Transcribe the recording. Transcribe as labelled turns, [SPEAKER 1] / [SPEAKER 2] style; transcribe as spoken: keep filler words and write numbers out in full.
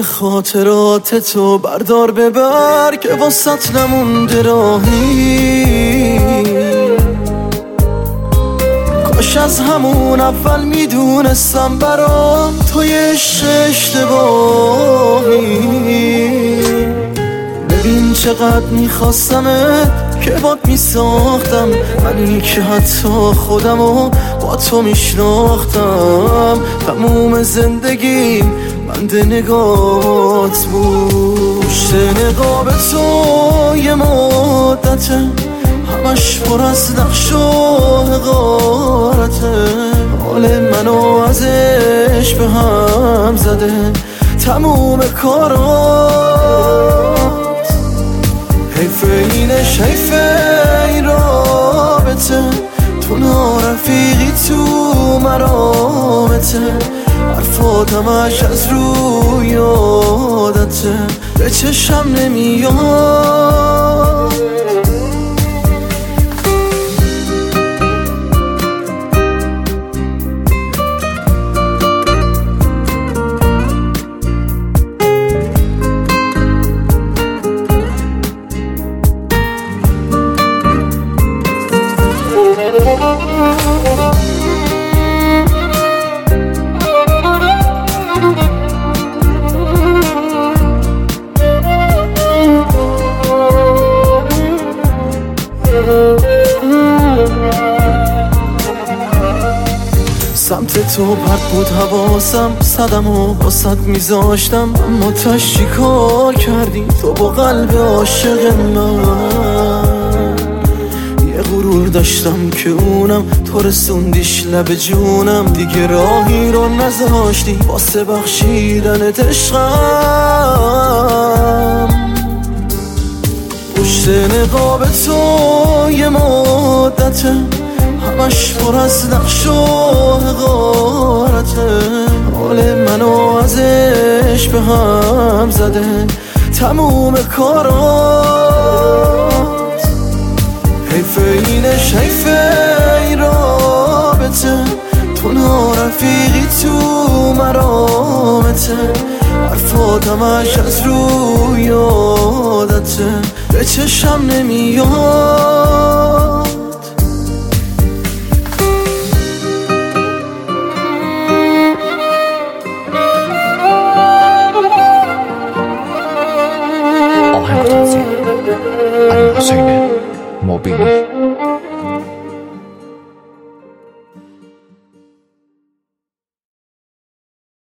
[SPEAKER 1] خاطرات تو بردار ببر که واسط نمونده راهی. کاش از همون اول میدونستم برام توی عشق اشتباهی. ببین چقدر میخواستمت که باد میساختم، منی که حتی خودمو با تو میشناختم. تموم زندگیم بند نگات بود. پشت نقاب تو یه مدته همش پر از نقش و حقارته. حال منو ازش به هم زده تموم کارات. حیفه اینش حیفه این رابطه، تو نارفیقی تو مرامته. حرفات همش از روی عادته، به چشم نمیاد. سمت تو پرت بود حواسم، صدم و واسط میذاشتم، اما تش چی کار کردی تو با قلب عاشق من. یه غرور داشتم که اونم تو رسوندیش لب جونم. دیگه راهی رو نذاشتی واسه بخشیدنت عشقم. پشت نقاب تو یه مدته همش پر از نقش و حقارته. حال منو ازش به هم زده تموم کارات. حیفه اینش حیفه این رابطه، تو نارفیقی تو مرامته. حرفات همش از روی عادته، به چشم نمیاد.
[SPEAKER 2] آهنگ تنظیم علی حسین مبینی.